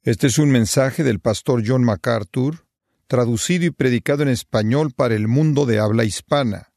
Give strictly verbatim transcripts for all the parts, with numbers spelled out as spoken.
Este es un mensaje del pastor John MacArthur, traducido y predicado en español para el mundo de habla hispana.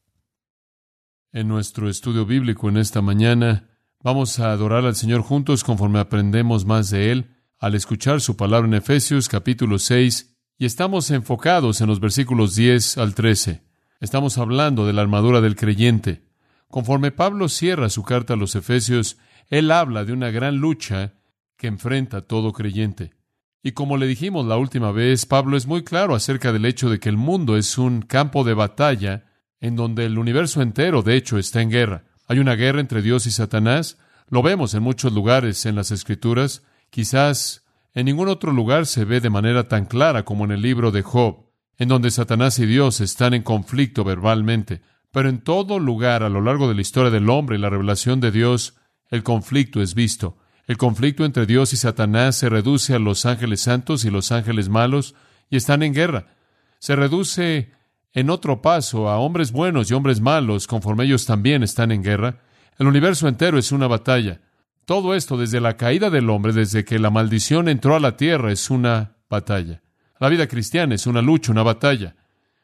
En nuestro estudio bíblico en esta mañana, vamos a adorar al Señor juntos conforme aprendemos más de Él al escuchar su palabra en Efesios capítulo seis, y estamos enfocados en los versículos diez al trece. Estamos hablando de la armadura del creyente. Conforme Pablo cierra su carta a los Efesios, él habla de una gran lucha que enfrenta a todo creyente. Y como le dijimos la última vez, Pablo es muy claro acerca del hecho de que el mundo es un campo de batalla en donde el universo entero, de hecho, está en guerra. Hay una guerra entre Dios y Satanás. Lo vemos en muchos lugares en las Escrituras. Quizás en ningún otro lugar se ve de manera tan clara como en el libro de Job, en donde Satanás y Dios están en conflicto verbalmente. Pero en todo lugar a lo largo de la historia del hombre y la revelación de Dios, el conflicto es visto. El conflicto entre Dios y Satanás se reduce a los ángeles santos y los ángeles malos, y están en guerra. Se reduce en otro paso a hombres buenos y hombres malos, conforme ellos también están en guerra. El universo entero es una batalla. Todo esto desde la caída del hombre, desde que la maldición entró a la tierra, es una batalla. La vida cristiana es una lucha, una batalla.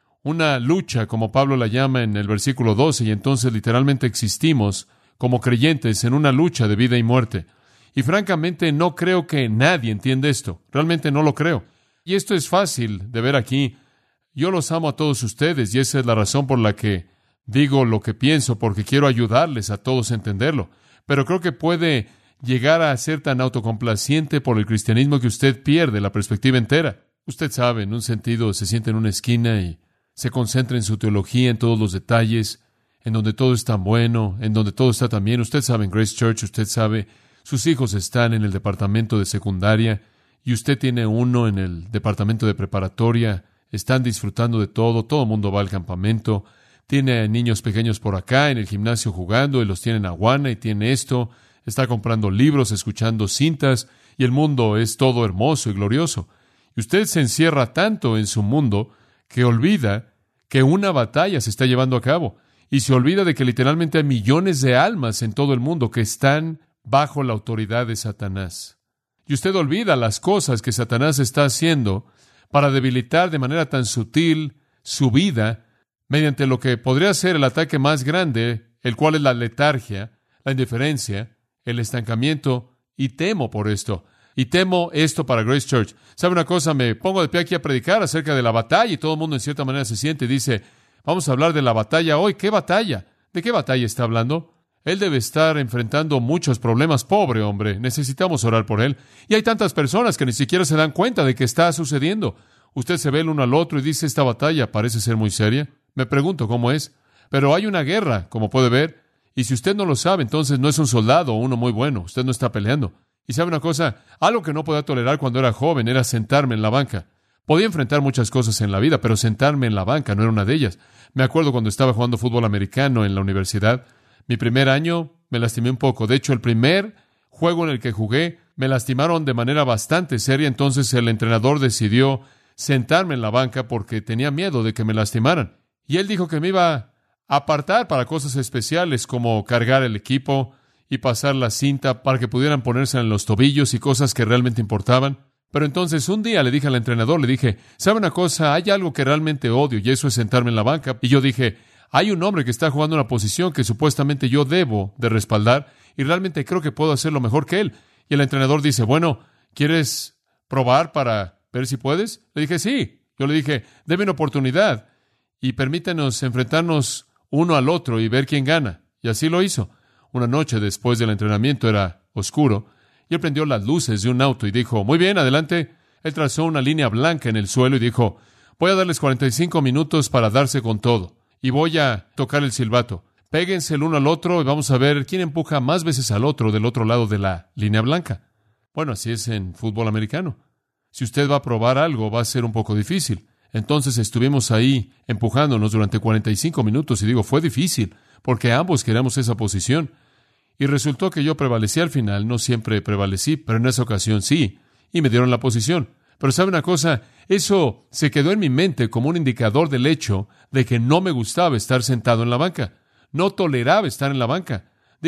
Una lucha, como Pablo la llama en el versículo doce, y entonces literalmente existimos como creyentes en una lucha de vida y muerte. Y francamente no creo que nadie entienda esto. Realmente no lo creo. Y esto es fácil de ver aquí. Yo los amo a todos ustedes y esa es la razón por la que digo lo que pienso, porque quiero ayudarles a todos a entenderlo. Pero creo que puede llegar a ser tan autocomplaciente por el cristianismo que usted pierde la perspectiva entera. Usted sabe, en un sentido, se sienta en una esquina y se concentra en su teología, en todos los detalles, en donde todo es tan bueno, en donde todo está tan bien. Usted sabe, en Grace Church, usted sabe, sus hijos están en el departamento de secundaria y usted tiene uno en el departamento de preparatoria. Están disfrutando de todo, todo el mundo va al campamento. Tiene niños pequeños por acá en el gimnasio jugando y los tiene en Aguana y tiene esto. Está comprando libros, escuchando cintas y el mundo es todo hermoso y glorioso. Y usted se encierra tanto en su mundo que olvida que una batalla se está llevando a cabo y se olvida de que literalmente hay millones de almas en todo el mundo que están bajo la autoridad de Satanás. Y usted olvida las cosas que Satanás está haciendo para debilitar de manera tan sutil su vida mediante lo que podría ser el ataque más grande, el cual es la letargia, la indiferencia, el estancamiento, y temo por esto. Y temo esto para Grace Church. ¿Sabe una cosa? Me pongo de pie aquí a predicar acerca de la batalla y todo el mundo en cierta manera se siente y dice, vamos a hablar de la batalla hoy. ¿Qué batalla? ¿De qué batalla está hablando? Él debe estar enfrentando muchos problemas. Pobre hombre, necesitamos orar por él. Y hay tantas personas que ni siquiera se dan cuenta de que está sucediendo. Usted se ve el uno al otro y dice, esta batalla parece ser muy seria. Me pregunto cómo es. Pero hay una guerra, como puede ver. Y si usted no lo sabe, entonces no es un soldado o uno muy bueno. Usted no está peleando. Y sabe una cosa, algo que no podía tolerar cuando era joven era sentarme en la banca. Podía enfrentar muchas cosas en la vida, pero sentarme en la banca no era una de ellas. Me acuerdo cuando estaba jugando fútbol americano en la universidad. Mi primer año me lastimé un poco. De hecho, el primer juego en el que jugué me lastimaron de manera bastante seria. Entonces el entrenador decidió sentarme en la banca porque tenía miedo de que me lastimaran. Y él dijo que me iba a apartar para cosas especiales como cargar el equipo y pasar la cinta para que pudieran ponerse en los tobillos y cosas que realmente importaban. Pero entonces un día le dije al entrenador, le dije, ¿sabe una cosa? Hay algo que realmente odio y eso es sentarme en la banca. Y yo dije, hay un hombre que está jugando una posición que supuestamente yo debo de respaldar y realmente creo que puedo hacerlo mejor que él. Y el entrenador dice, bueno, ¿quieres probar para ver si puedes? Le dije, sí. Yo le dije, deme una oportunidad y permítanos enfrentarnos uno al otro y ver quién gana. Y así lo hizo. Una noche después del entrenamiento era oscuro y él prendió las luces de un auto y dijo, muy bien, adelante. Él trazó una línea blanca en el suelo y dijo, voy a darles cuarenta y cinco minutos para darse con todo. Y voy a tocar el silbato. Péguense el uno al otro y vamos a ver quién empuja más veces al otro del otro lado de la línea blanca. Bueno, así es en fútbol americano. Si usted va a probar algo, va a ser un poco difícil. Entonces estuvimos ahí empujándonos durante cuarenta y cinco minutos y digo, fue difícil porque ambos queríamos esa posición. Y resultó que yo prevalecí al final. No siempre prevalecí, pero en esa ocasión sí. Y me dieron la posición. Pero ¿sabe una cosa? Eso se quedó en mi mente como un indicador del hecho de que no me gustaba estar sentado en la banca. No toleraba estar en la banca. Digo,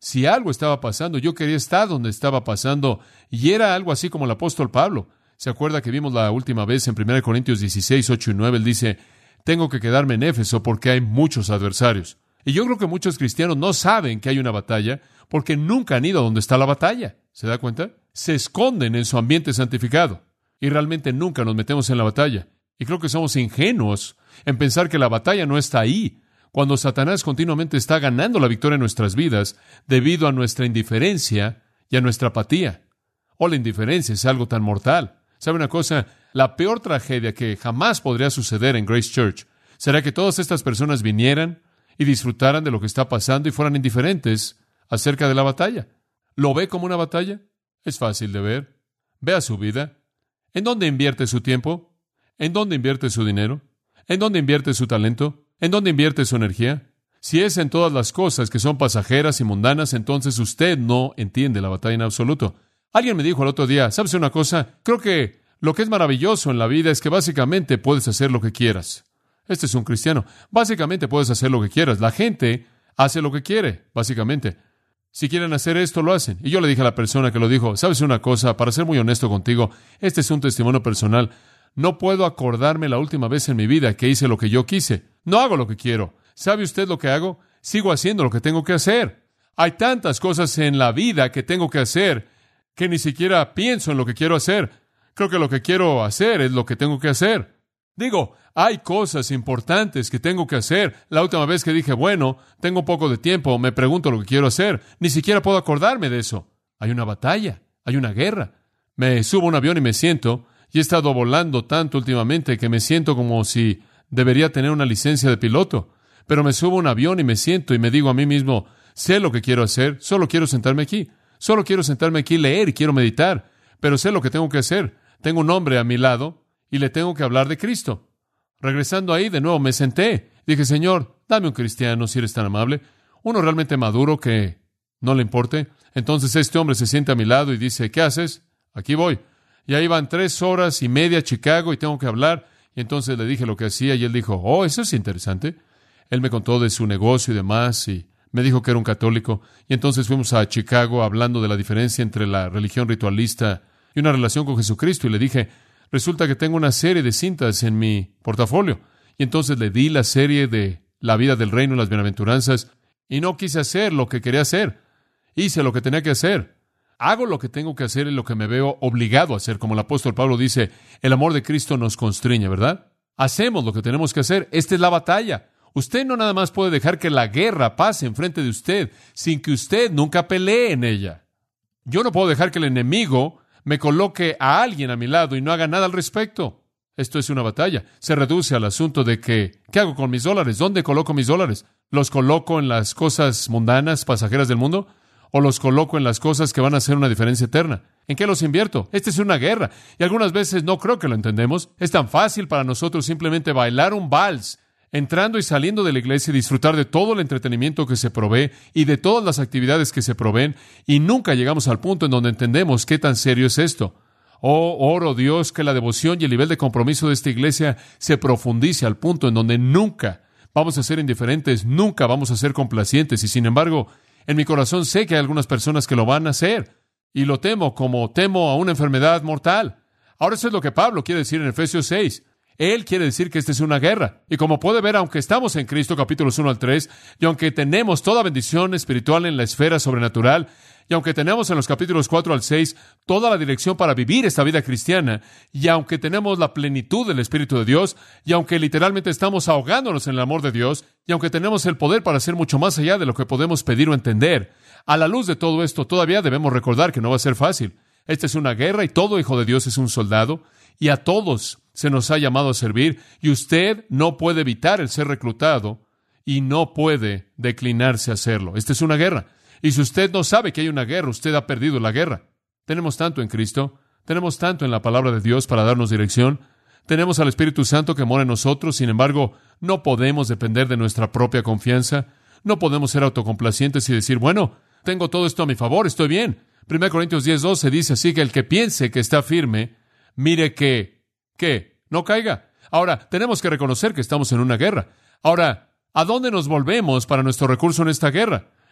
Si algo estaba pasando, yo quería estar donde estaba pasando, y era algo así como el apóstol Pablo. ¿Se acuerda que vimos la última vez en primera Corintios dieciséis, ocho y nueve? Él dice, tengo que quedarme en Éfeso porque hay muchos adversarios. Y yo creo que muchos cristianos no saben que hay una batalla porque nunca han ido a donde está la batalla. ¿Se da cuenta? Se esconden en su ambiente santificado y realmente nunca nos metemos en la batalla. Y creo que somos ingenuos en pensar que la batalla no está ahí, cuando Satanás continuamente está ganando la victoria en nuestras vidas debido a nuestra indiferencia y a nuestra apatía. O la indiferencia es algo tan mortal. ¿Sabe una cosa? La peor tragedia que jamás podría suceder en Grace Church será que todas estas personas vinieran y disfrutaran de lo que está pasando y fueran indiferentes acerca de la batalla. ¿Lo ve como una batalla? Es fácil de ver. Vea su vida. ¿En dónde invierte su tiempo? ¿En dónde invierte su dinero? ¿En dónde invierte su talento? ¿En dónde invierte su energía? Si es en todas las cosas que son pasajeras y mundanas, entonces usted no entiende la batalla en absoluto. Alguien me dijo el otro día, ¿sabes una cosa? Creo que lo que es maravilloso en la vida es que básicamente puedes hacer lo que quieras. Este es un cristiano. Básicamente puedes hacer lo que quieras. La gente hace lo que quiere, básicamente. Si quieren hacer esto, lo hacen. Y yo le dije a la persona que lo dijo, ¿sabes una cosa? Para ser muy honesto contigo, este es un testimonio personal. No puedo acordarme la última vez en mi vida que hice lo que yo quise. No hago lo que quiero. ¿Sabe usted lo que hago? Sigo haciendo lo que tengo que hacer. Hay tantas cosas en la vida que tengo que hacer que ni siquiera pienso en lo que quiero hacer. Creo que lo que quiero hacer es lo que tengo que hacer. Digo, hay cosas importantes que tengo que hacer. La última vez que dije, bueno, tengo un poco de tiempo, me pregunto lo que quiero hacer. Ni siquiera puedo acordarme de eso. Hay una batalla, hay una guerra. Me subo a un avión y me siento, y he estado volando tanto últimamente que me siento como si debería tener una licencia de piloto. Pero me subo a un avión y me siento y me digo a mí mismo, sé lo que quiero hacer, solo quiero sentarme aquí. Solo quiero sentarme aquí, leer y quiero meditar. Pero sé lo que tengo que hacer. Tengo un hombre a mi lado y le tengo que hablar de Cristo. Regresando ahí, de nuevo me senté. Dije, Señor, dame un cristiano si eres tan amable. Uno realmente maduro que no le importe. Entonces este hombre se sienta a mi lado y dice, ¿qué haces? Aquí voy. Y ahí van tres horas y media a Chicago y tengo que hablar. Y entonces le dije lo que hacía y él dijo, oh, eso es interesante. Él me contó de su negocio y demás y me dijo que era un católico. Y entonces fuimos a Chicago hablando de la diferencia entre la religión ritualista y una relación con Jesucristo. Y le dije, resulta que tengo una serie de cintas en mi portafolio. Y entonces le di la serie de la vida del reino y las bienaventuranzas. Y no quise hacer lo que quería hacer. Hice lo que tenía que hacer. Hago lo que tengo que hacer y lo que me veo obligado a hacer. Como el apóstol Pablo dice, el amor de Cristo nos constriñe, ¿verdad? Hacemos lo que tenemos que hacer. Esta es la batalla. Usted no nada más puede dejar que la guerra pase enfrente de usted sin que usted nunca pelee en ella. Yo no puedo dejar que el enemigo me coloque a alguien a mi lado y no haga nada al respecto. Esto es una batalla. Se reduce al asunto de que, ¿qué hago con mis dólares? ¿Dónde coloco mis dólares? ¿Los coloco en las cosas mundanas, pasajeras del mundo? ¿O los coloco en las cosas que van a hacer una diferencia eterna? ¿En qué los invierto? Esta es una guerra. Y algunas veces no creo que lo entendemos. Es tan fácil para nosotros simplemente bailar un vals, entrando y saliendo de la iglesia y disfrutar de todo el entretenimiento que se provee y de todas las actividades que se proveen, y nunca llegamos al punto en donde entendemos qué tan serio es esto. Oh, oro Dios que la devoción y el nivel de compromiso de esta iglesia se profundice al punto en donde nunca vamos a ser indiferentes, nunca vamos a ser complacientes, y sin embargo, en mi corazón sé que hay algunas personas que lo van a hacer, y lo temo como temo a una enfermedad mortal. Ahora eso es lo que Pablo quiere decir en Efesios seis. Él quiere decir que esta es una guerra. Y como puede ver, aunque estamos en Cristo, capítulos uno al tres, y aunque tenemos toda bendición espiritual en la esfera sobrenatural, y aunque tenemos en los capítulos cuatro al seis toda la dirección para vivir esta vida cristiana, y aunque tenemos la plenitud del Espíritu de Dios, y aunque literalmente estamos ahogándonos en el amor de Dios, y aunque tenemos el poder para hacer mucho más allá de lo que podemos pedir o entender, a la luz de todo esto, todavía debemos recordar que no va a ser fácil. Esta es una guerra y todo hijo de Dios es un soldado, y a todos se nos ha llamado a servir, y usted no puede evitar el ser reclutado y no puede declinarse a hacerlo. Esta es una guerra. Y si usted no sabe que hay una guerra, usted ha perdido la guerra. Tenemos tanto en Cristo, tenemos tanto en la palabra de Dios para darnos dirección, tenemos al Espíritu Santo que mora en nosotros, sin embargo, no podemos depender de nuestra propia confianza, no podemos ser autocomplacientes y decir, bueno, tengo todo esto a mi favor, estoy bien. primera Corintios diez doce dice así que el que piense que está firme, mire que que no caiga. Ahora, tenemos que reconocer que estamos en una guerra. Ahora, ¿a dónde nos volvemos para nuestro recurso en esta guerra?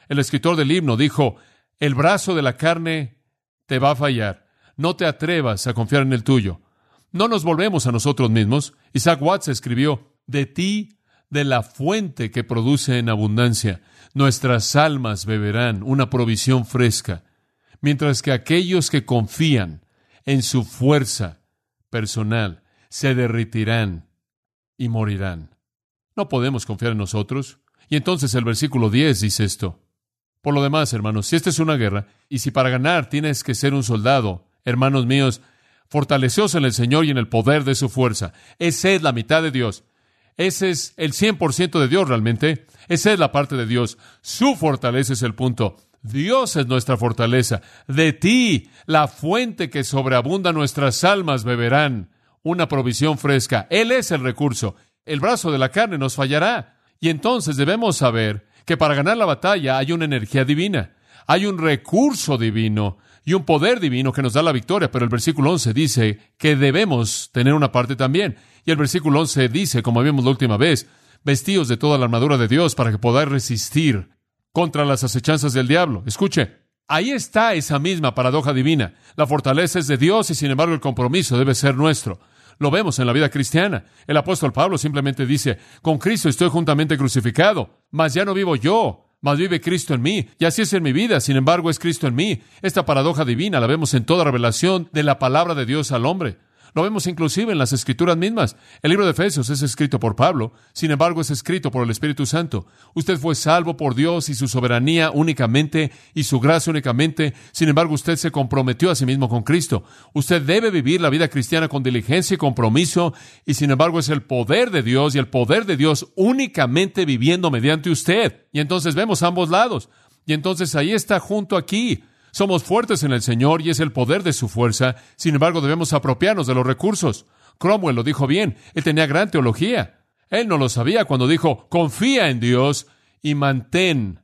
El escritor del himno dijo, el brazo de la carne te va a fallar. No te atrevas a confiar en el tuyo. No nos volvemos a nosotros mismos. Isaac Watts escribió, de ti, de la fuente que produce en abundancia, nuestras almas beberán una provisión fresca, mientras que aquellos que confían en su fuerza personal se derretirán y morirán. No podemos confiar en nosotros. Y entonces el versículo diez dice esto. Por lo demás, hermanos, si esta es una guerra, y si para ganar tienes que ser un soldado, hermanos míos, fortaleceos en el Señor y en el poder de su fuerza. Esa es la mitad de Dios. Ese es el cien por ciento de Dios realmente. Esa es la parte de Dios. Su fortaleza es el punto. Dios es nuestra fortaleza. De ti, la fuente que sobreabunda nuestras almas beberán una provisión fresca. Él es el recurso. El brazo de la carne nos fallará. Y entonces debemos saber que para ganar la batalla hay una energía divina. Hay un recurso divino y un poder divino que nos da la victoria. Pero el versículo once dice que debemos tener una parte también. Y el versículo once dice, como vimos la última vez, vestíos de toda la armadura de Dios para que podáis resistir contra las acechanzas del diablo. Escuche, ahí está esa misma paradoja divina. La fortaleza es de Dios y sin embargo el compromiso debe ser nuestro. Lo vemos en la vida cristiana. El apóstol Pablo simplemente dice, con Cristo estoy juntamente crucificado, mas ya no vivo yo, mas vive Cristo en mí. Y así es en mi vida, sin embargo es Cristo en mí. Esta paradoja divina la vemos en toda revelación de la palabra de Dios al hombre. Lo vemos inclusive en las Escrituras mismas. El libro de Efesios es escrito por Pablo, sin embargo es escrito por el Espíritu Santo. Usted fue salvo por Dios y su soberanía únicamente y su gracia únicamente. Sin embargo, usted se comprometió a sí mismo con Cristo. Usted debe vivir la vida cristiana con diligencia y compromiso, y sin embargo es el poder de Dios y el poder de Dios únicamente viviendo mediante usted. Y entonces vemos ambos lados. Y entonces ahí está junto aquí. Somos fuertes en el Señor y es el poder de su fuerza. Sin embargo, debemos apropiarnos de los recursos. Cromwell lo dijo bien. Él tenía gran teología. Él no lo sabía cuando dijo, confía en Dios y mantén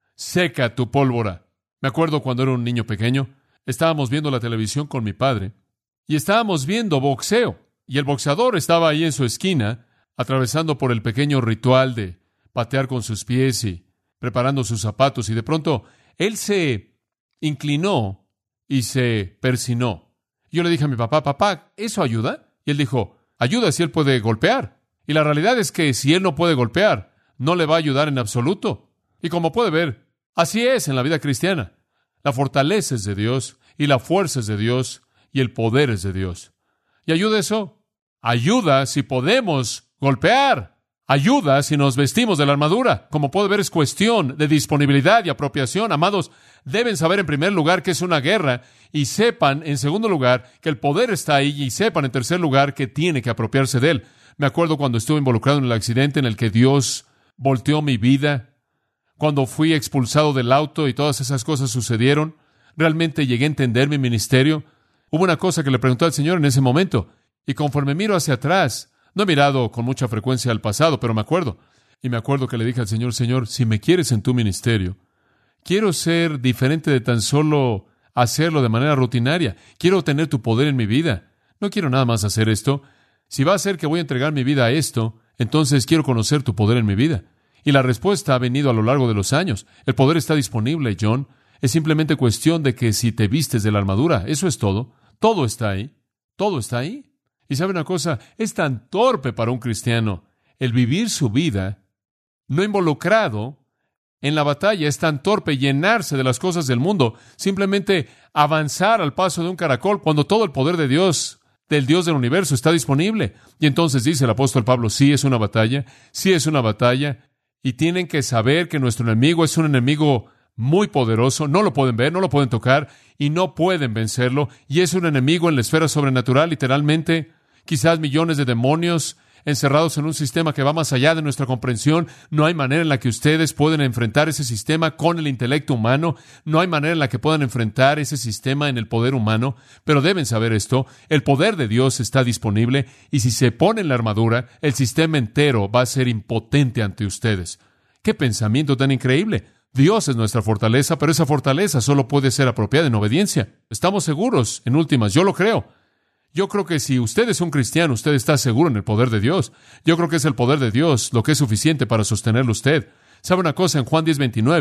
seca tu pólvora. Me acuerdo cuando era un niño pequeño, estábamos viendo la televisión con mi padre y estábamos viendo boxeo. Y el boxeador estaba ahí en su esquina, atravesando por el pequeño ritual de patear con sus pies y preparando sus zapatos. Y de pronto, él se inclinó y se persinó. Yo le dije a mi papá, papá, ¿eso ayuda? Y él dijo, ayuda si él puede golpear. Y la realidad es que si él no puede golpear, no le va a ayudar en absoluto. Y como puede ver, así es en la vida cristiana. La fortaleza es de Dios, y la fuerza es de Dios, y el poder es de Dios. ¿Y ayuda eso? Ayuda si podemos golpear. Ayuda si nos vestimos de la armadura. Como puede ver, es cuestión de disponibilidad y apropiación. Amados, deben saber en primer lugar que es una guerra y sepan en segundo lugar que el poder está ahí y sepan en tercer lugar que tiene que apropiarse de él. Me acuerdo cuando estuve involucrado en el accidente en el que Dios volteó mi vida, cuando fui expulsado del auto y todas esas cosas sucedieron. Realmente llegué a entender mi ministerio. Hubo una cosa que le pregunté al Señor en ese momento y conforme miro hacia atrás, no he mirado con mucha frecuencia al pasado, pero me acuerdo. Y me acuerdo que le dije al Señor, Señor, si me quieres en tu ministerio, quiero ser diferente de tan solo hacerlo de manera rutinaria. Quiero tener tu poder en mi vida. No quiero nada más hacer esto. Si va a ser que voy a entregar mi vida a esto, entonces quiero conocer tu poder en mi vida. Y la respuesta ha venido a lo largo de los años. El poder está disponible, John. Es simplemente cuestión de que si te vistes de la armadura, eso es todo. Todo está ahí. Todo está ahí. Y sabe una cosa, es tan torpe para un cristiano el vivir su vida no involucrado en la batalla. Es tan torpe llenarse de las cosas del mundo, simplemente avanzar al paso de un caracol cuando todo el poder de Dios, del Dios del universo, está disponible. Y entonces dice el apóstol Pablo, sí es una batalla, sí es una batalla, y tienen que saber que nuestro enemigo es un enemigo muy poderoso, no lo pueden ver, no lo pueden tocar, y no pueden vencerlo, y es un enemigo en la esfera sobrenatural, literalmente. Quizás millones de demonios encerrados en un sistema que va más allá de nuestra comprensión. No hay manera en la que ustedes pueden enfrentar ese sistema con el intelecto humano. No hay manera en la que puedan enfrentar ese sistema en el poder humano. Pero deben saber esto. El poder de Dios está disponible y si se ponen la armadura, el sistema entero va a ser impotente ante ustedes. ¡Qué pensamiento tan increíble! Dios es nuestra fortaleza, pero esa fortaleza solo puede ser apropiada en obediencia. Estamos seguros, en últimas, yo lo creo. Yo creo que si usted es un cristiano, usted está seguro en el poder de Dios. Yo creo que es el poder de Dios lo que es suficiente para sostenerlo usted. ¿Sabe una cosa? En Juan diez veintinueve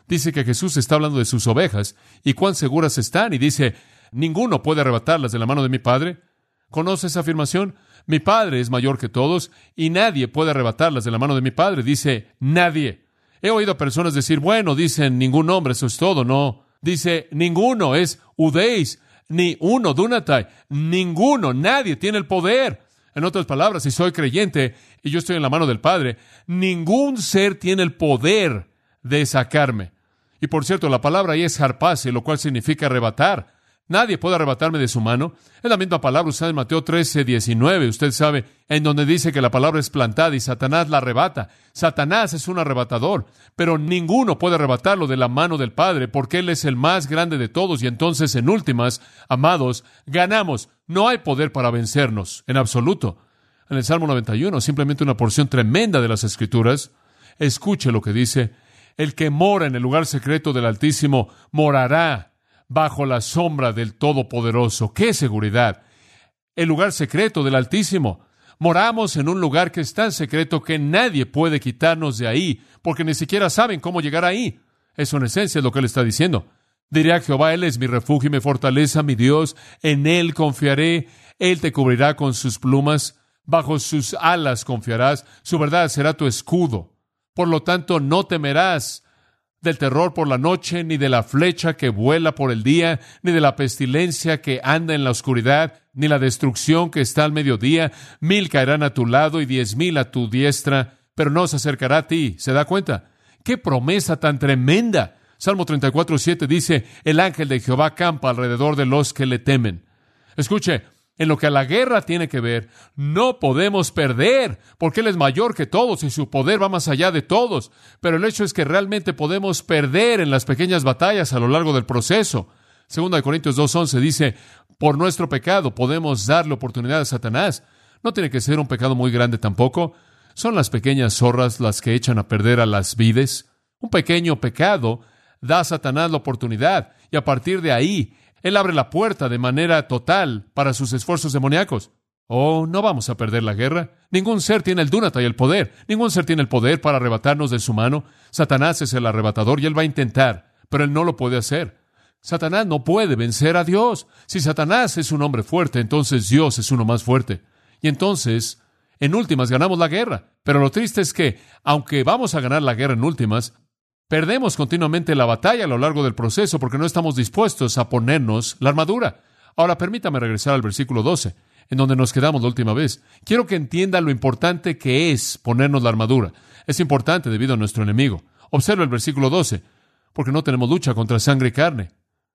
Dice que Jesús está hablando de sus ovejas y cuán seguras están. Y dice, ninguno puede arrebatarlas de la mano de mi Padre. ¿Conoce esa afirmación? Mi Padre es mayor que todos y nadie puede arrebatarlas de la mano de mi Padre. Dice, nadie. He oído a personas decir, bueno, dicen ningún hombre, eso es todo. No. Dice, ninguno, es udeis, ni uno, dunatai. Ninguno, nadie tiene el poder. En otras palabras, si soy creyente y yo estoy en la mano del Padre, ningún ser tiene el poder de sacarme. Y por cierto, la palabra ahí es harpase, lo cual significa arrebatar. Nadie puede arrebatarme de su mano. Es la misma palabra usada en Mateo trece, diecinueve. Usted sabe, en donde dice que la palabra es plantada y Satanás la arrebata. Satanás es un arrebatador, pero ninguno puede arrebatarlo de la mano del Padre, porque Él es el más grande de todos. Y entonces, en últimas, amados, ganamos. No hay poder para vencernos, en absoluto. En el Salmo noventa y uno, simplemente una porción tremenda de las Escrituras. Escuche lo que dice. El que mora en el lugar secreto del Altísimo morará bajo la sombra del Todopoderoso. ¡Qué seguridad! El lugar secreto del Altísimo. Moramos en un lugar que es tan secreto que nadie puede quitarnos de ahí, porque ni siquiera saben cómo llegar ahí. Eso en esencia es lo que Él está diciendo. Diré a Jehová, Él es mi refugio y mi fortaleza, mi Dios. En Él confiaré. Él te cubrirá con sus plumas. Bajo sus alas confiarás. Su verdad será tu escudo. Por lo tanto, no temerás del terror por la noche, ni de la flecha que vuela por el día, ni de la pestilencia que anda en la oscuridad, ni la destrucción que está al mediodía. Mil caerán a tu lado y diez mil a tu diestra, pero no se acercará a ti. ¿Se da cuenta? ¡Qué promesa tan tremenda! Salmo treinta y cuatro, siete dice, el ángel de Jehová campa alrededor de los que le temen. Escuche, en lo que a la guerra tiene que ver, no podemos perder, porque Él es mayor que todos y su poder va más allá de todos. Pero el hecho es que realmente podemos perder en las pequeñas batallas a lo largo del proceso. Segunda de Corintios dos once dice, por nuestro pecado podemos darle oportunidad a Satanás. No tiene que ser un pecado muy grande tampoco. Son las pequeñas zorras las que echan a perder a las vides. Un pequeño pecado da a Satanás la oportunidad y a partir de ahí Él abre la puerta de manera total para sus esfuerzos demoníacos. Oh, no vamos a perder la guerra. Ningún ser tiene el dúnata y el poder. Ningún ser tiene el poder para arrebatarnos de su mano. Satanás es el arrebatador y él va a intentar, pero él no lo puede hacer. Satanás no puede vencer a Dios. Si Satanás es un hombre fuerte, entonces Dios es uno más fuerte. Y entonces, en últimas, ganamos la guerra. Pero lo triste es que, aunque vamos a ganar la guerra en últimas, perdemos continuamente la batalla a lo largo del proceso porque no estamos dispuestos a ponernos la armadura. Ahora, permítame regresar al versículo doce, en donde nos quedamos la última vez. Quiero que entienda lo importante que es ponernos la armadura. Es importante debido a nuestro enemigo. Observa el versículo doce, porque no tenemos lucha contra sangre y carne.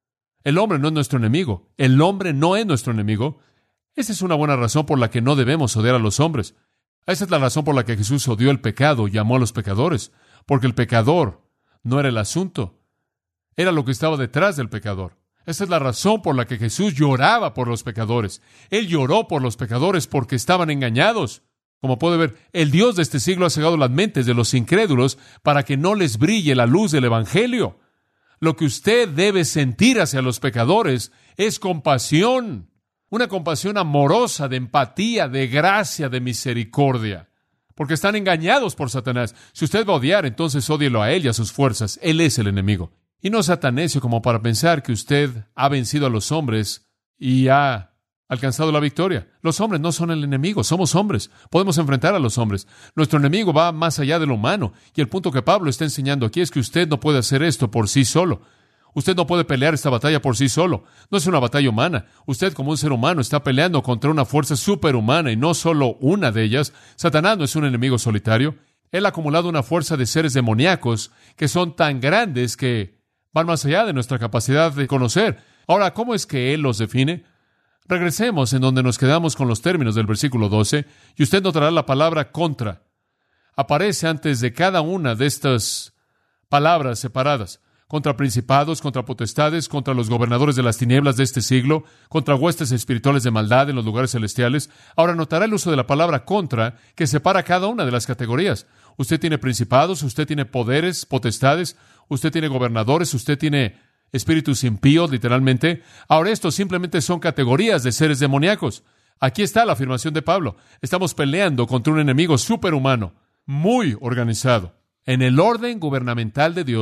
El hombre no es nuestro enemigo. El hombre no es nuestro enemigo. Esa es una buena razón por la que no debemos odiar a los hombres. Esa es la razón por la que Jesús odió el pecado y amó a los pecadores, porque el pecador no era el asunto, era lo que estaba detrás del pecador. Esa es la razón por la que Jesús lloraba por los pecadores. Él lloró por los pecadores porque estaban engañados. Como puede ver, el Dios de este siglo ha cegado las mentes de los incrédulos para que no les brille la luz del Evangelio. Lo que usted debe sentir hacia los pecadores es compasión, una compasión amorosa, de empatía, de gracia, de misericordia. Porque están engañados por Satanás. Si usted va a odiar, entonces ódielo a él y a sus fuerzas. Él es el enemigo. Y no sea tan necio como para pensar que usted ha vencido a los hombres y ha alcanzado la victoria. Los hombres no son el enemigo, somos hombres. Podemos enfrentar a los hombres. Nuestro enemigo va más allá de lo humano. Y el punto que Pablo está enseñando aquí es que usted no puede hacer esto por sí solo. Usted no puede pelear esta batalla por sí solo. No es una batalla humana. Usted, como un ser humano, está peleando contra una fuerza superhumana y no solo una de ellas. Satanás no es un enemigo solitario. Él ha acumulado una fuerza de seres demoníacos que son tan grandes que van más allá de nuestra capacidad de conocer. Ahora, ¿cómo es que Él los define? Regresemos en donde nos quedamos con los términos del versículo doce, y usted notará la palabra contra. Aparece antes de cada una de estas palabras separadas. Contra principados, contra potestades, contra los gobernadores de las tinieblas de este siglo, contra huestes espirituales de maldad en los lugares celestiales. Ahora notará el uso de la palabra contra, que separa cada una de las categorías. Usted tiene principados, usted tiene poderes, potestades, usted tiene gobernadores, usted tiene espíritus impíos, literalmente. Ahora, estos simplemente son categorías de seres demoníacos. Aquí está la afirmación de Pablo. Estamos peleando contra un enemigo superhumano, muy organizado. En el orden gubernamental de Dios,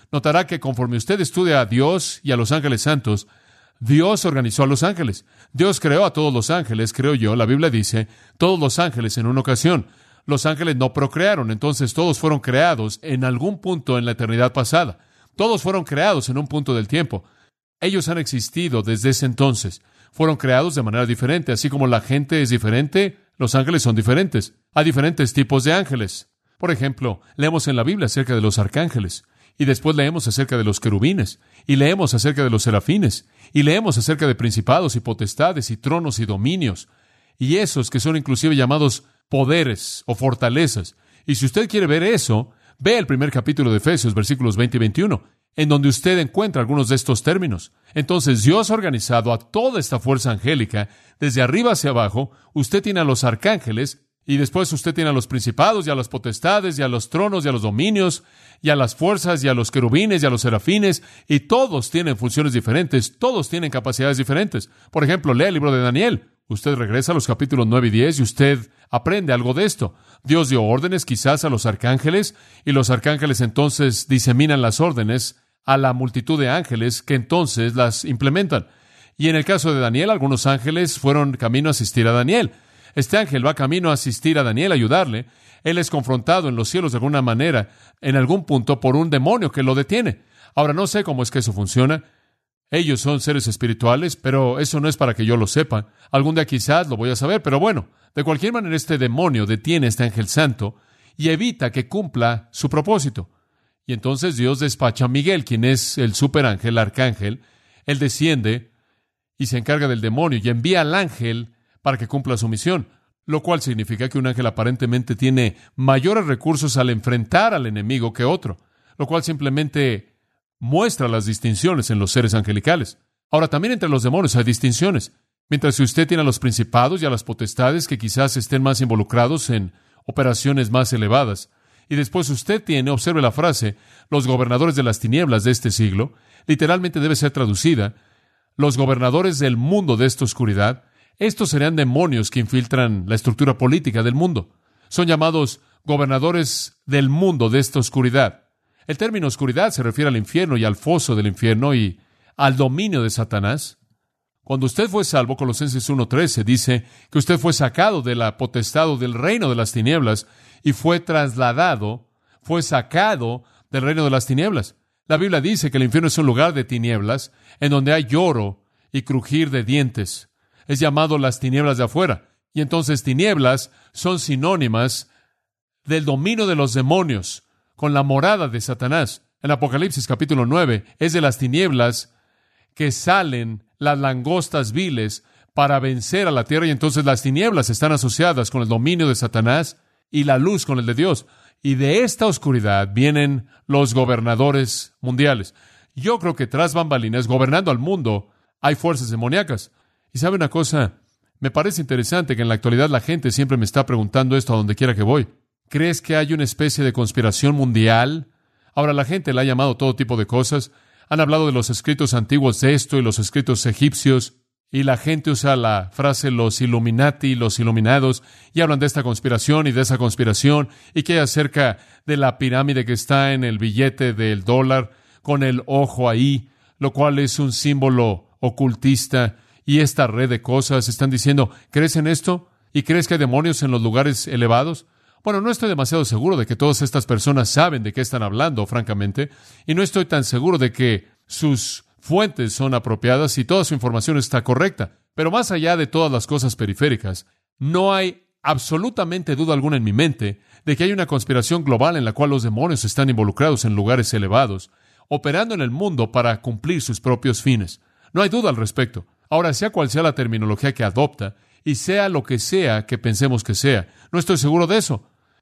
notará que conforme usted estudia a Dios y a los ángeles santos, Dios organizó a los ángeles. Dios creó a todos los ángeles, creo yo. La Biblia dice, todos los ángeles en una ocasión. Los ángeles no procrearon, entonces todos fueron creados en algún punto en la eternidad pasada. Todos fueron creados en un punto del tiempo. Ellos han existido desde ese entonces. Fueron creados de manera diferente. Así como la gente es diferente, los ángeles son diferentes. Hay diferentes tipos de ángeles. Por ejemplo, leemos en la Biblia acerca de los arcángeles. Y después leemos acerca de los querubines. Y leemos acerca de los serafines. Y leemos acerca de principados y potestades y tronos y dominios. Y esos que son inclusive llamados poderes o fortalezas. Y si usted quiere ver eso, ve el primer capítulo de Efesios, versículos veinte y veintiuno, en donde usted encuentra algunos de estos términos. Entonces, Dios ha organizado a toda esta fuerza angélica, desde arriba hacia abajo. Usted tiene a los arcángeles, y después usted tiene a los principados, y a las potestades, y a los tronos, y a los dominios, y a las fuerzas, y a los querubines, y a los serafines, y todos tienen funciones diferentes, todos tienen capacidades diferentes. Por ejemplo, lea el libro de Daniel. Usted regresa a los capítulos nueve y diez, y usted aprende algo de esto. Dios dio órdenes quizás a los arcángeles, y los arcángeles entonces diseminan las órdenes a la multitud de ángeles que entonces las implementan. Y en el caso de Daniel, algunos ángeles fueron camino a asistir a Daniel. Este ángel va camino a asistir a Daniel, a ayudarle. Él es confrontado en los cielos de alguna manera, en algún punto, por un demonio que lo detiene. Ahora, no sé cómo es que eso funciona. Ellos son seres espirituales, pero eso no es para que yo lo sepa. Algún día quizás lo voy a saber, pero bueno, de cualquier manera este demonio detiene a este ángel santo y evita que cumpla su propósito. Y entonces Dios despacha a Miguel, quien es el superángel, el arcángel. Él desciende y se encarga del demonio y envía al ángel para que cumpla su misión, lo cual significa que un ángel aparentemente tiene mayores recursos al enfrentar al enemigo que otro, lo cual simplemente muestra las distinciones en los seres angelicales. Ahora, también entre los demonios hay distinciones. Mientras que usted tiene a los principados y a las potestades que quizás estén más involucrados en operaciones más elevadas, y después usted tiene, observe la frase, los gobernadores de las tinieblas de este siglo, literalmente debe ser traducida, los gobernadores del mundo de esta oscuridad. Estos serían demonios que infiltran la estructura política del mundo. Son llamados gobernadores del mundo de esta oscuridad. El término oscuridad se refiere al infierno y al foso del infierno y al dominio de Satanás. Cuando usted fue salvo, Colosenses uno trece dice que usted fue sacado de la potestad o del reino de las tinieblas y fue trasladado, fue sacado del reino de las tinieblas. La Biblia dice que el infierno es un lugar de tinieblas en donde hay lloro y crujir de dientes. Es llamado las tinieblas de afuera. Y entonces tinieblas son sinónimas del dominio de los demonios con la morada de Satanás. En Apocalipsis capítulo nueve es de las tinieblas que salen las langostas viles para vencer a la tierra, y entonces las tinieblas están asociadas con el dominio de Satanás y la luz con el de Dios. Y de esta oscuridad vienen los gobernadores mundiales. Yo creo que tras bambalinas, gobernando al mundo, hay fuerzas demoníacas. Y sabe una cosa, me parece interesante que en la actualidad la gente siempre me está preguntando esto a donde quiera que voy. ¿Crees que hay una especie de conspiración mundial? Ahora, la gente le ha llamado todo tipo de cosas. Han hablado de los escritos antiguos de esto y los escritos egipcios, y la gente usa la frase los Illuminati, los iluminados, y hablan de esta conspiración y de esa conspiración, y que hay acerca de la pirámide que está en el billete del dólar, con el ojo ahí, lo cual es un símbolo ocultista, y esta red de cosas. Están diciendo, ¿crees en esto? ¿Y crees que hay demonios en los lugares elevados? Bueno, no estoy demasiado seguro de que todas estas personas saben de qué están hablando, francamente, y no estoy tan seguro de que sus fuentes son apropiadas y toda su información está correcta. Pero más allá de todas las cosas periféricas, no hay absolutamente duda alguna en mi mente de que hay una conspiración global en la cual los demonios están involucrados en lugares elevados, operando en el mundo para cumplir sus propios fines. No hay duda al respecto. Ahora, sea cual sea la terminología que adopta, y sea lo que sea que pensemos que sea, no estoy seguro de eso.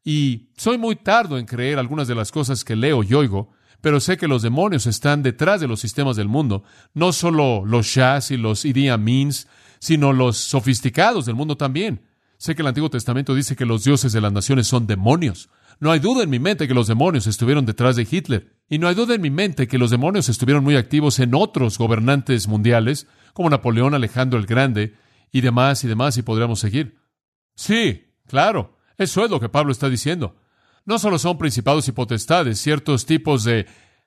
Y soy muy tardo en creer algunas de las cosas que leo y oigo, pero sé que los demonios están detrás de los sistemas del mundo, no solo los Shahs y los Idi Amins, sino los sofisticados del mundo también. Sé que el Antiguo Testamento dice que los dioses de las naciones son demonios. No hay duda en mi mente que los demonios estuvieron detrás de Hitler. Y no hay duda en mi mente que los demonios estuvieron muy activos en otros gobernantes mundiales, como Napoleón, Alejandro el Grande, y demás y demás, y podríamos seguir. Sí, claro, eso es lo que Pablo está diciendo. No solo son principados y potestades, ciertos tipos de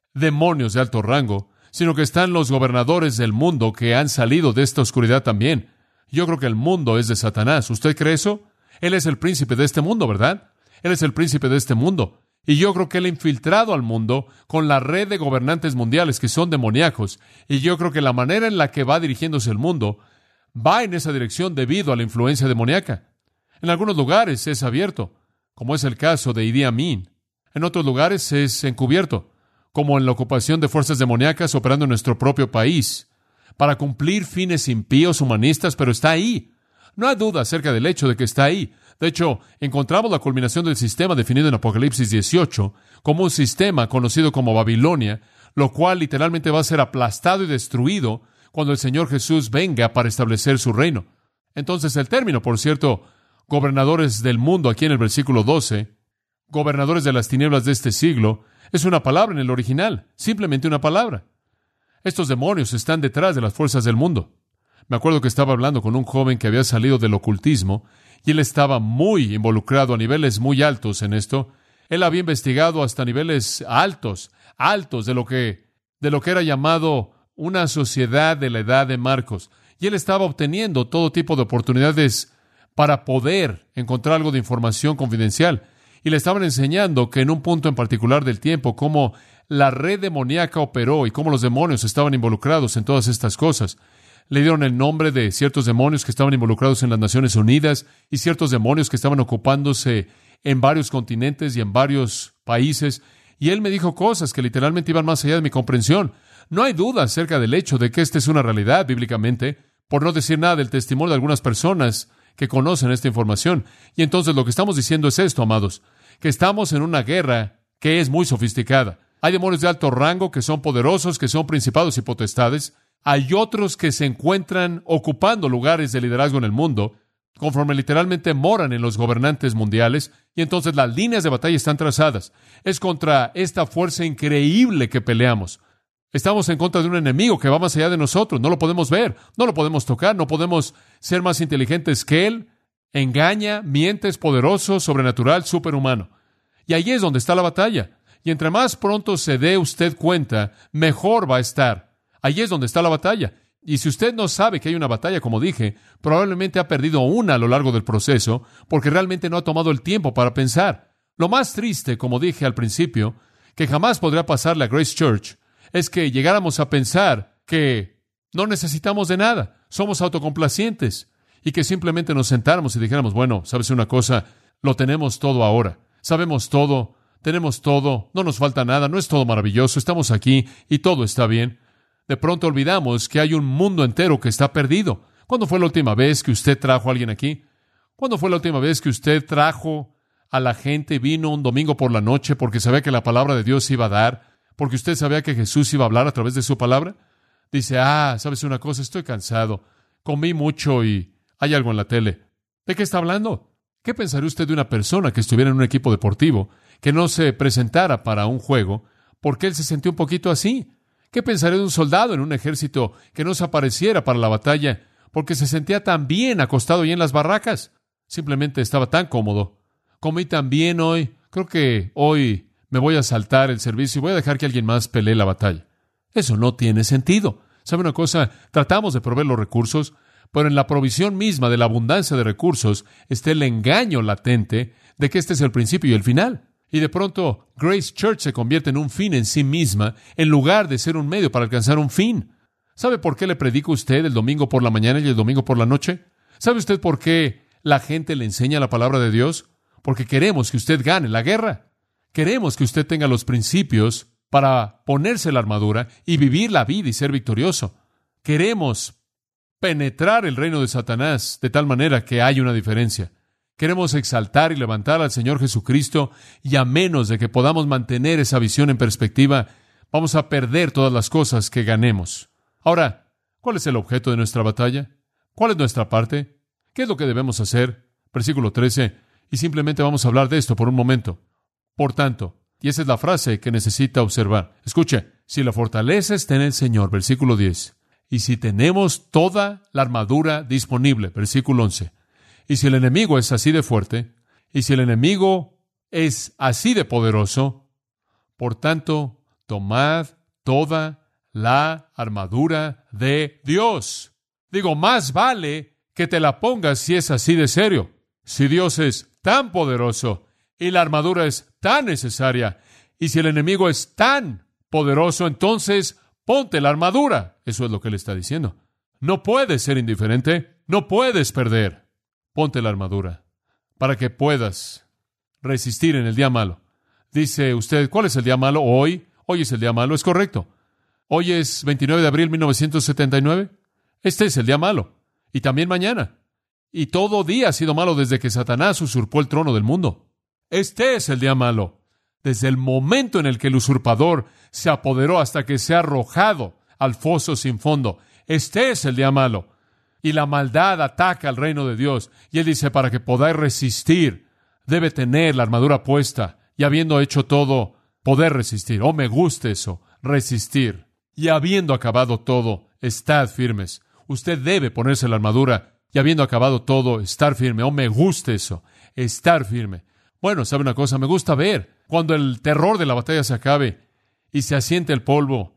demonios de alto rango, sino que están los gobernadores del mundo que han salido de esta oscuridad también. Yo creo que el mundo es de Satanás. ¿Usted cree eso? Él es el príncipe de este mundo, ¿verdad? Él es el príncipe de este mundo. Y yo creo que él ha infiltrado al mundo con la red de gobernantes mundiales que son demoníacos. Y yo creo que la manera en la que va dirigiéndose el mundo va en esa dirección debido a la influencia demoníaca. En algunos lugares es abierto, como es el caso de Idi Amin. En otros lugares es encubierto, como en la ocupación de fuerzas demoníacas operando en nuestro propio país, para cumplir fines impíos humanistas, pero está ahí. No hay duda acerca del hecho de que está ahí. De hecho, encontramos la culminación del sistema definido en Apocalipsis dieciocho como un sistema conocido como Babilonia, lo cual literalmente va a ser aplastado y destruido cuando el Señor Jesús venga para establecer su reino. Entonces, el término, por cierto, gobernadores del mundo, aquí en el versículo doce, gobernadores de las tinieblas de este siglo, es una palabra en el original, simplemente una palabra. Estos demonios están detrás de las fuerzas del mundo. Me acuerdo que estaba hablando con un joven que había salido del ocultismo y él estaba muy involucrado a niveles muy altos en esto. Él había investigado hasta niveles altos, altos de lo que, de lo que era llamado una sociedad de la edad de Marcos. Y él estaba obteniendo todo tipo de oportunidades para poder encontrar algo de información confidencial. Y le estaban enseñando que en un punto en particular del tiempo, cómo la red demoníaca operó y cómo los demonios estaban involucrados en todas estas cosas. Le dieron el nombre de ciertos demonios que estaban involucrados en las Naciones Unidas y ciertos demonios que estaban ocupándose en varios continentes y en varios países. Y él me dijo cosas que literalmente iban más allá de mi comprensión. No hay duda acerca del hecho de que esta es una realidad bíblicamente, por no decir nada del testimonio de algunas personas que conocen esta información. Y entonces lo que estamos diciendo es esto, amados, que estamos en una guerra que es muy sofisticada. Hay demonios de alto rango que son poderosos, que son principados y potestades. Hay otros que se encuentran ocupando lugares de liderazgo en el mundo, conforme literalmente moran en los gobernantes mundiales, y entonces las líneas de batalla están trazadas. Es contra esta fuerza increíble que peleamos. Estamos en contra de un enemigo que va más allá de nosotros. No lo podemos ver, no lo podemos tocar, no podemos ser más inteligentes que él. Engaña, miente, es poderoso, sobrenatural, superhumano. Y ahí es donde está la batalla. Y entre más pronto se dé usted cuenta, mejor va a estar. Ahí es donde está la batalla. Y si usted no sabe que hay una batalla, como dije, probablemente ha perdido una a lo largo del proceso, porque realmente no ha tomado el tiempo para pensar. Lo más triste, como dije al principio, que jamás podría pasarle a Grace Church, es que llegáramos a pensar que no necesitamos de nada, somos autocomplacientes, y que simplemente nos sentáramos y dijéramos, bueno, ¿sabes una cosa? Lo tenemos todo ahora, sabemos todo, tenemos todo, no nos falta nada, no es todo maravilloso, estamos aquí y todo está bien. De pronto olvidamos que hay un mundo entero que está perdido. ¿Cuándo fue la última vez que usted trajo a alguien aquí? ¿Cuándo fue la última vez que usted trajo a la gente, vino un domingo por la noche porque sabía que la palabra de Dios iba a dar, porque usted sabía que Jesús iba a hablar a través de su palabra? Dice, ah, ¿sabes una cosa? Estoy cansado, comí mucho y hay algo en la tele. ¿De qué está hablando? ¿Qué pensaría usted de una persona que estuviera en un equipo deportivo, que no se presentara para un juego, porque él se sentía un poquito así? ¿Qué pensaría de un soldado en un ejército que no se apareciera para la batalla porque se sentía tan bien acostado ahí en las barracas? Simplemente estaba tan cómodo. Comí tan bien hoy, creo que hoy me voy a saltar el servicio y voy a dejar que alguien más pelee la batalla. Eso no tiene sentido. ¿Sabe una cosa? Tratamos de proveer los recursos, pero en la provisión misma de la abundancia de recursos está el engaño latente de que este es el principio y el final. Y de pronto, Grace Church se convierte en un fin en sí misma, en lugar de ser un medio para alcanzar un fin. ¿Sabe por qué le predico a usted el domingo por la mañana y el domingo por la noche? ¿Sabe usted por qué la gente le enseña la palabra de Dios? Porque queremos que usted gane la guerra. Queremos que usted tenga los principios para ponerse la armadura y vivir la vida y ser victorioso. Queremos penetrar el reino de Satanás de tal manera que haya una diferencia. Queremos exaltar y levantar al Señor Jesucristo, y a menos de que podamos mantener esa visión en perspectiva, vamos a perder todas las cosas que ganemos. Ahora, ¿cuál es el objeto de nuestra batalla? ¿Cuál es nuestra parte? ¿Qué es lo que debemos hacer? Versículo trece, y simplemente vamos a hablar de esto por un momento. Por tanto, y esa es la frase que necesita observar. Escuche, si la fortaleza está en el Señor, versículo diez, y si tenemos toda la armadura disponible, versículo once, y si el enemigo es así de fuerte, y si el enemigo es así de poderoso, por tanto, tomad toda la armadura de Dios. Digo, más vale que te la pongas si es así de serio. Si Dios es tan poderoso y la armadura es tan necesaria, y si el enemigo es tan poderoso, entonces ponte la armadura. Eso es lo que él está diciendo. No puedes ser indiferente, no puedes perder. Ponte la armadura para que puedas resistir en el día malo. Dice usted, ¿cuál es el día malo? Hoy, hoy es el día malo, es correcto. Hoy es veintinueve de abril de mil novecientos setenta y nueve. Este es el día malo. Y también mañana. Y todo día ha sido malo desde que Satanás usurpó el trono del mundo. Este es el día malo. Desde el momento en el que el usurpador se apoderó hasta que se ha arrojado al foso sin fondo. Este es el día malo. Y la maldad ataca al reino de Dios. Y él dice, para que podáis resistir, debe tener la armadura puesta. Y habiendo hecho todo, poder resistir. Oh, me gusta eso, resistir. Y habiendo acabado todo, estad firmes. Usted debe ponerse la armadura. Y habiendo acabado todo, estar firme. Oh, me gusta eso, estar firme. Bueno, ¿sabe una cosa? Me gusta ver cuando el terror de la batalla se acabe y se asiente el polvo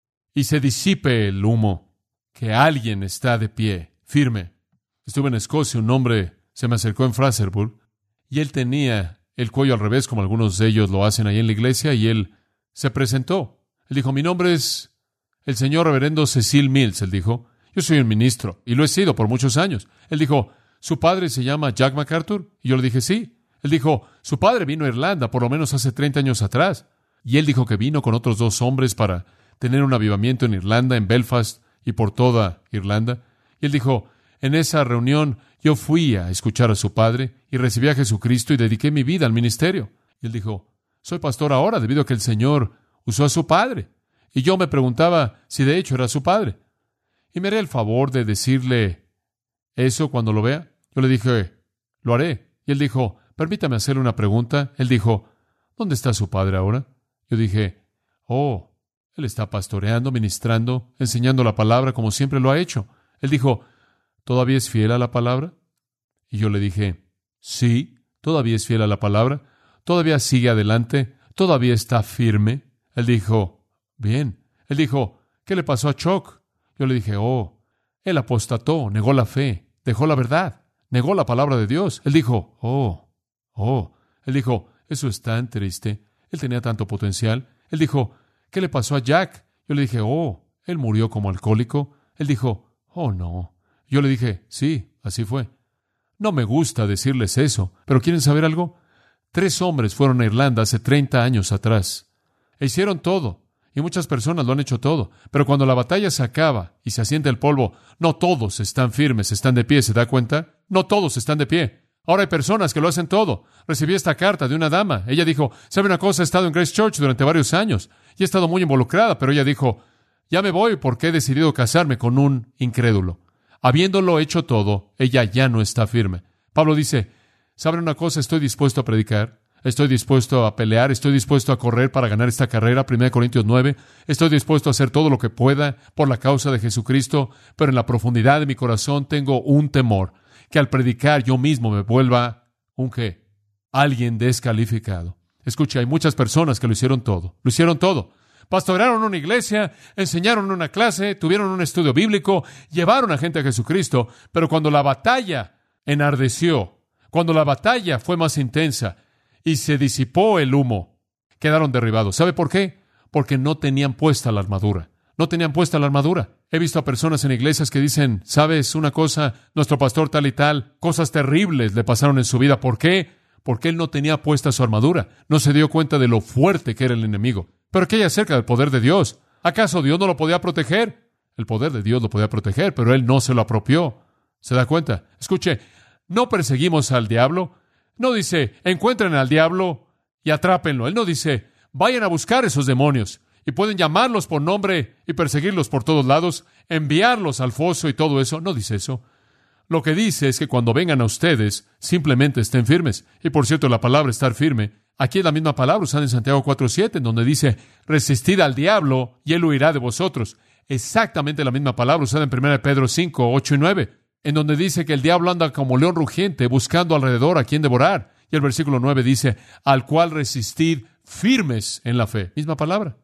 y se disipe el humo, que alguien está de pie, firme. Estuve en Escocia, un hombre se me acercó en Fraserburgh y él tenía el cuello al revés, como algunos de ellos lo hacen ahí en la iglesia, y él se presentó. Él dijo, mi nombre es el señor reverendo Cecil Mills. Él dijo, yo soy un ministro, y lo he sido por muchos años. Él dijo, ¿su padre se llama Jack MacArthur? Y yo le dije, sí. Él dijo, su padre vino a Irlanda por lo menos hace treinta años atrás. Y él dijo que vino con otros dos hombres para tener un avivamiento en Irlanda, en Belfast y por toda Irlanda. Y él dijo, en esa reunión yo fui a escuchar a su padre y recibí a Jesucristo y dediqué mi vida al ministerio. Y él dijo, soy pastor ahora debido a que el Señor usó a su padre. Y yo me preguntaba si de hecho era su padre. Y me haré el favor de decirle eso cuando lo vea. Yo le dije, lo haré. Y él dijo, permítame hacerle una pregunta. Él dijo, ¿dónde está su padre ahora? Yo dije, oh, él está pastoreando, ministrando, enseñando la palabra como siempre lo ha hecho. Él dijo, ¿todavía es fiel a la palabra? Y yo le dije, sí, todavía es fiel a la palabra. Todavía sigue adelante. Todavía está firme. Él dijo, bien. Él dijo, ¿qué le pasó a Chuck? Yo le dije, oh, él apostató, negó la fe, dejó la verdad, negó la palabra de Dios. Él dijo, oh, oh. Él dijo, eso es tan triste. Él tenía tanto potencial. Él dijo, ¿qué le pasó a Jack? Yo le dije, oh, él murió como alcohólico. Él dijo, oh, no. Yo le dije, sí, así fue. No me gusta decirles eso, pero ¿quieren saber algo? Tres hombres fueron a Irlanda hace treinta años atrás. E hicieron todo. Y muchas personas lo han hecho todo. Pero cuando la batalla se acaba y se asienta el polvo, no todos están firmes, están de pie, ¿se da cuenta? No todos están de pie. Ahora hay personas que lo hacen todo. Recibí esta carta de una dama. Ella dijo, ¿sabe una cosa? He estado en Grace Church durante varios años y he estado muy involucrada, pero ella dijo, ya me voy porque he decidido casarme con un incrédulo. Habiéndolo hecho todo, ella ya no está firme. Pablo dice, ¿saben una cosa? Estoy dispuesto a predicar. Estoy dispuesto a pelear, estoy dispuesto a correr para ganar esta carrera, primera Corintios nueve. Estoy dispuesto a hacer todo lo que pueda por la causa de Jesucristo, pero en la profundidad de mi corazón tengo un temor, que al predicar yo mismo me vuelva un qué, alguien descalificado. Escucha, hay muchas personas que lo hicieron todo, lo hicieron todo. Pastorearon una iglesia, enseñaron una clase, tuvieron un estudio bíblico, llevaron a gente a Jesucristo, pero cuando la batalla enardeció, cuando la batalla fue más intensa, y se disipó el humo, quedaron derribados. ¿Sabe por qué? Porque no tenían puesta la armadura. No tenían puesta la armadura. He visto a personas en iglesias que dicen, ¿sabes una cosa? Nuestro pastor tal y tal, cosas terribles le pasaron en su vida. ¿Por qué? Porque él no tenía puesta su armadura. No se dio cuenta de lo fuerte que era el enemigo. ¿Pero qué hay acerca del poder de Dios? ¿Acaso Dios no lo podía proteger? El poder de Dios lo podía proteger, pero él no se lo apropió. ¿Se da cuenta? Escuche, no perseguimos al diablo. No dice, encuentren al diablo y atrápenlo. Él no dice, vayan a buscar esos demonios y pueden llamarlos por nombre y perseguirlos por todos lados, enviarlos al foso y todo eso. No dice eso. Lo que dice es que cuando vengan a ustedes, simplemente estén firmes. Y por cierto, la palabra estar firme, aquí es la misma palabra usada en Santiago cuatro siete, en donde dice, resistid al diablo y él huirá de vosotros. Exactamente la misma palabra usada en primera Pedro cinco ocho y nueve. En donde dice que el diablo anda como león rugiente, buscando alrededor a quien devorar. Y el versículo nueve dice, al cual resistid firmes en la fe. Misma palabra.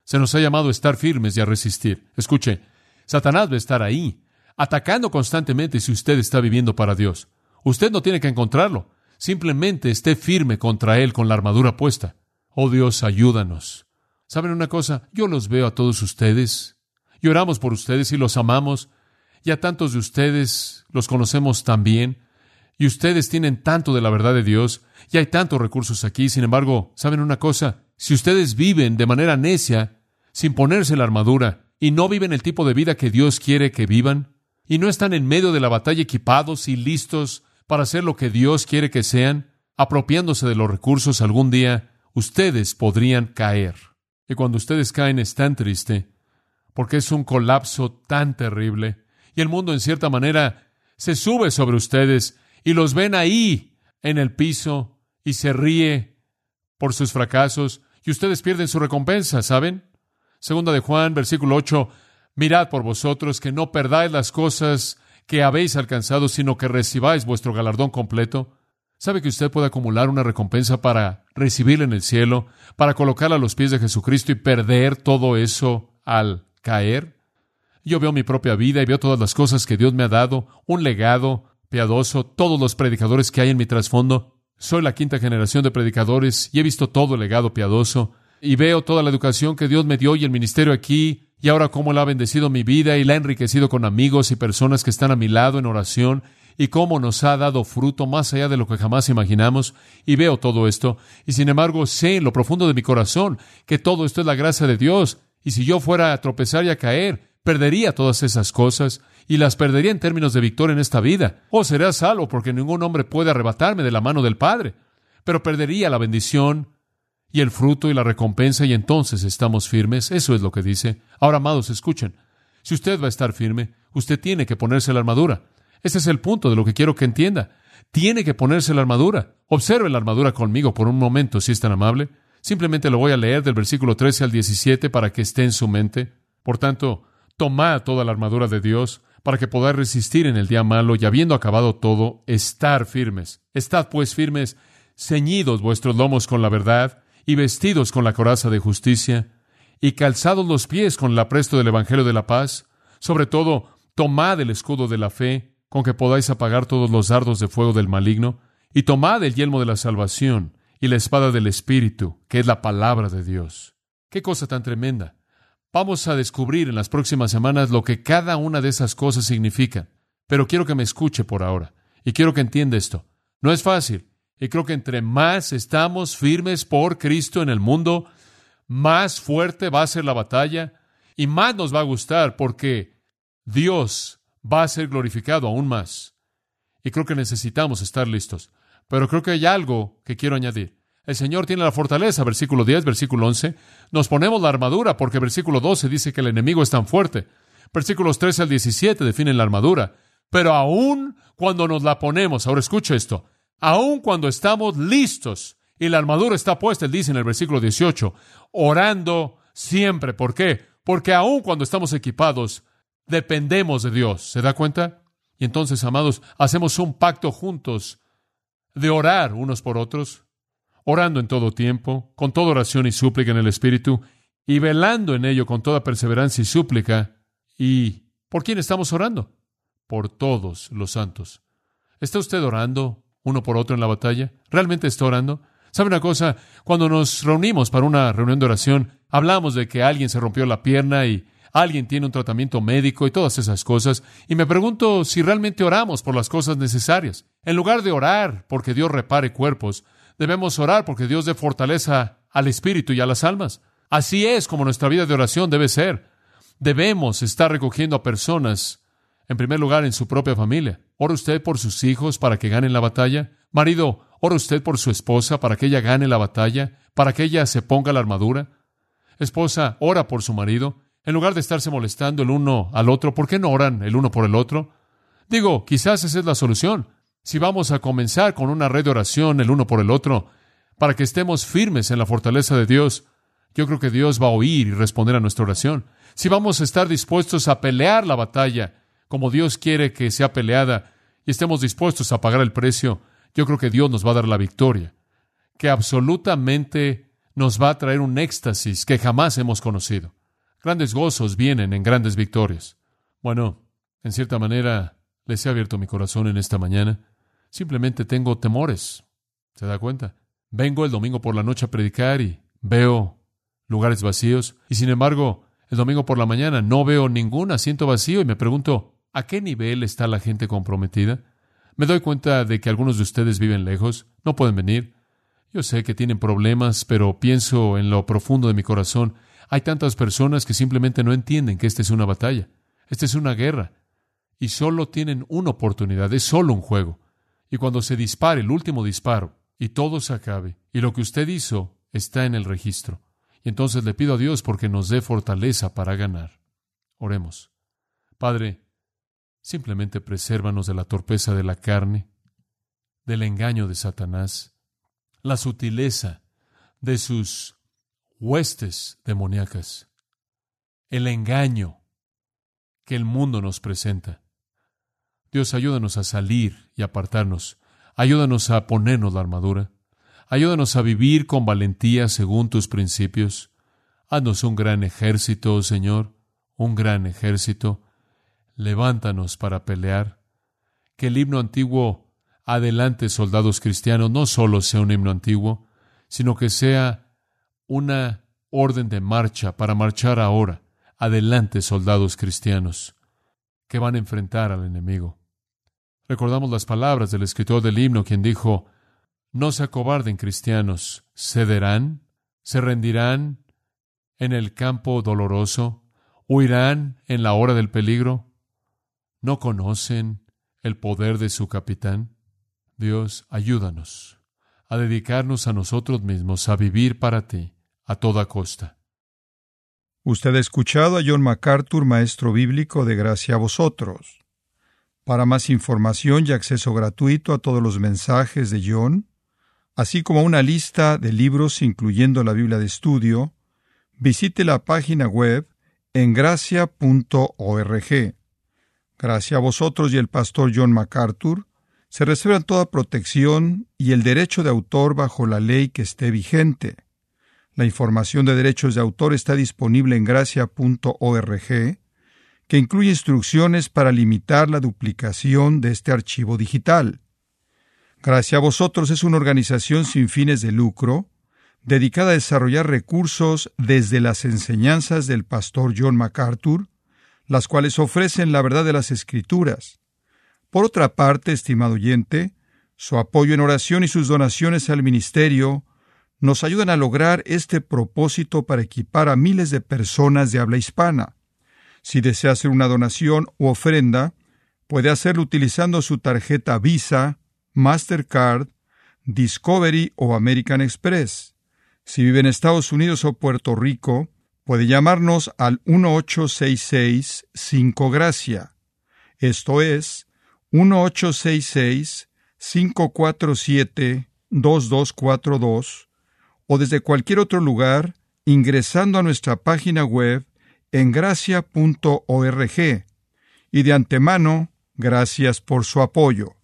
Se nos ha llamado a estar firmes y a resistir. Escuche, Satanás va a estar ahí, atacando constantemente si usted está viviendo para Dios. Usted no tiene que encontrarlo. Simplemente esté firme contra él con la armadura puesta. Oh Dios, ayúdanos. ¿Saben una cosa? Yo los veo a todos ustedes. Y oramos por ustedes y los amamos. Y a tantos de ustedes los conocemos tan bien. Y ustedes tienen tanto de la verdad de Dios. Y hay tantos recursos aquí. Sin embargo, ¿saben una cosa? Si ustedes viven de manera necia, sin ponerse la armadura, y no viven el tipo de vida que Dios quiere que vivan, y no están en medio de la batalla equipados y listos para hacer lo que Dios quiere que sean, apropiándose de los recursos, algún día ustedes podrían caer. Y cuando ustedes caen es tan triste, porque es un colapso tan terrible, y el mundo en cierta manera se sube sobre ustedes, y los ven ahí en el piso, y se ríe por sus fracasos, y ustedes pierden su recompensa, ¿saben? Segunda de Juan, versículo ocho, mirad por vosotros que no perdáis las cosas que habéis alcanzado, sino que recibáis vuestro galardón completo. ¿Sabe que usted puede acumular una recompensa para recibirla en el cielo, para colocarla a los pies de Jesucristo y perder todo eso al caer? Yo veo mi propia vida y veo todas las cosas que Dios me ha dado, un legado piadoso, todos los predicadores que hay en mi trasfondo. Soy la quinta generación de predicadores y he visto todo el legado piadoso y veo toda la educación que Dios me dio y el ministerio aquí y ahora cómo Él ha bendecido mi vida y la ha enriquecido con amigos y personas que están a mi lado en oración y cómo nos ha dado fruto más allá de lo que jamás imaginamos y veo todo esto y sin embargo sé en lo profundo de mi corazón que todo esto es la gracia de Dios y si yo fuera a tropezar y a caer, perdería todas esas cosas y las perdería en términos de victoria en esta vida. O seré salvo porque ningún hombre puede arrebatarme de la mano del Padre. Pero perdería la bendición y el fruto y la recompensa y entonces estamos firmes. Eso es lo que dice. Ahora, amados, escuchen. Si usted va a estar firme, usted tiene que ponerse la armadura. Ese es el punto de lo que quiero que entienda. Tiene que ponerse la armadura. Observe la armadura conmigo por un momento, si es tan amable. Simplemente lo voy a leer del versículo trece al diecisiete para que esté en su mente. Por tanto, tomad toda la armadura de Dios para que podáis resistir en el día malo y habiendo acabado todo, estar firmes. Estad pues firmes, ceñidos vuestros lomos con la verdad y vestidos con la coraza de justicia y calzados los pies con el apresto del evangelio de la paz. Sobre todo, tomad el escudo de la fe con que podáis apagar todos los dardos de fuego del maligno y tomad el yelmo de la salvación y la espada del Espíritu, que es la palabra de Dios. ¡Qué cosa tan tremenda! Vamos a descubrir en las próximas semanas lo que cada una de esas cosas significan. Pero quiero que me escuche por ahora. Y quiero que entienda esto. No es fácil. Y creo que entre más estamos firmes por Cristo en el mundo, más fuerte va a ser la batalla y más nos va a gustar porque Dios va a ser glorificado aún más. Y creo que necesitamos estar listos. Pero creo que hay algo que quiero añadir. El Señor tiene la fortaleza, versículo diez, versículo once. Nos ponemos la armadura porque versículo doce dice que el enemigo es tan fuerte. Versículos trece al diecisiete definen la armadura. Pero aún cuando nos la ponemos, ahora escucha esto, aún cuando estamos listos y la armadura está puesta, él dice en el versículo dieciocho, orando siempre. ¿Por qué? Porque aún cuando estamos equipados, dependemos de Dios. ¿Se da cuenta? Y entonces, amados, hacemos un pacto juntos de orar unos por otros, orando en todo tiempo, con toda oración y súplica en el Espíritu, y velando en ello con toda perseverancia y súplica. ¿Y por quién estamos orando? Por todos los santos. ¿Está usted orando uno por otro en la batalla? ¿Realmente está orando? ¿Sabe una cosa? Cuando nos reunimos para una reunión de oración, hablamos de que alguien se rompió la pierna y alguien tiene un tratamiento médico y todas esas cosas, y me pregunto si realmente oramos por las cosas necesarias. En lugar de orar porque Dios repare cuerpos, debemos orar porque Dios dé fortaleza al espíritu y a las almas. Así es como nuestra vida de oración debe ser. Debemos estar recogiendo a personas, en primer lugar, en su propia familia. ¿Ora usted por sus hijos para que ganen la batalla? Marido, ¿ora usted por su esposa para que ella gane la batalla? ¿Para que ella se ponga la armadura? Esposa, ora por su marido. En lugar de estarse molestando el uno al otro, ¿por qué no oran el uno por el otro? Digo, quizás esa es la solución. Si vamos a comenzar con una red de oración el uno por el otro, para que estemos firmes en la fortaleza de Dios, yo creo que Dios va a oír y responder a nuestra oración. Si vamos a estar dispuestos a pelear la batalla como Dios quiere que sea peleada y estemos dispuestos a pagar el precio, yo creo que Dios nos va a dar la victoria, que absolutamente nos va a traer un éxtasis que jamás hemos conocido. Grandes gozos vienen en grandes victorias. Bueno, en cierta manera, les he abierto mi corazón en esta mañana. Simplemente tengo temores. ¿Se da cuenta? Vengo el domingo por la noche a predicar y veo lugares vacíos. Y sin embargo, el domingo por la mañana no veo ningún asiento vacío y me pregunto, ¿a qué nivel está la gente comprometida? Me doy cuenta de que algunos de ustedes viven lejos, no pueden venir. Yo sé que tienen problemas, pero pienso en lo profundo de mi corazón. Hay tantas personas que simplemente no entienden que esta es una batalla. Esta es una guerra. Y solo tienen una oportunidad, es solo un juego. Y cuando se dispare el último disparo y todo se acabe, y lo que usted hizo está en el registro, y entonces le pido a Dios porque nos dé fortaleza para ganar. Oremos. Padre, simplemente presérvanos de la torpeza de la carne, del engaño de Satanás, la sutileza de sus huestes demoníacas, el engaño que el mundo nos presenta. Dios, ayúdanos a salir y apartarnos. Ayúdanos a ponernos la armadura. Ayúdanos a vivir con valentía según tus principios. Haznos un gran ejército, Señor, un gran ejército. Levántanos para pelear. Que el himno antiguo, adelante soldados cristianos, no solo sea un himno antiguo, sino que sea una orden de marcha para marchar ahora. Adelante soldados cristianos que van a enfrentar al enemigo. Recordamos las palabras del escritor del himno, quien dijo, no se acobarden cristianos, cederán, se rendirán en el campo doloroso, huirán en la hora del peligro. ¿No conocen el poder de su capitán? Dios, ayúdanos a dedicarnos a nosotros mismos, a vivir para ti a toda costa. Usted ha escuchado a John MacArthur, maestro bíblico de Gracia a Vosotros. Para más información y acceso gratuito a todos los mensajes de John, así como una lista de libros incluyendo la Biblia de estudio, visite la página web en gracia punto org. Gracia a Vosotros y el pastor John MacArthur se reservan toda protección y el derecho de autor bajo la ley que esté vigente. La información de derechos de autor está disponible en gracia punto org, que incluye instrucciones para limitar la duplicación de este archivo digital. Gracia a Vosotros es una organización sin fines de lucro, dedicada a desarrollar recursos desde las enseñanzas del pastor John MacArthur, las cuales ofrecen la verdad de las Escrituras. Por otra parte, estimado oyente, su apoyo en oración y sus donaciones al ministerio nos ayudan a lograr este propósito para equipar a miles de personas de habla hispana. Si desea hacer una donación u ofrenda, puede hacerlo utilizando su tarjeta Visa, Mastercard, Discovery o American Express. Si vive en Estados Unidos o Puerto Rico, puede llamarnos al uno ocho seis seis cinco Gracia. Esto es uno ocho seis seis cinco cuatro siete dos dos cuatro dos, o desde cualquier otro lugar ingresando a nuestra página web en gracia punto org. Y de antemano, gracias por su apoyo.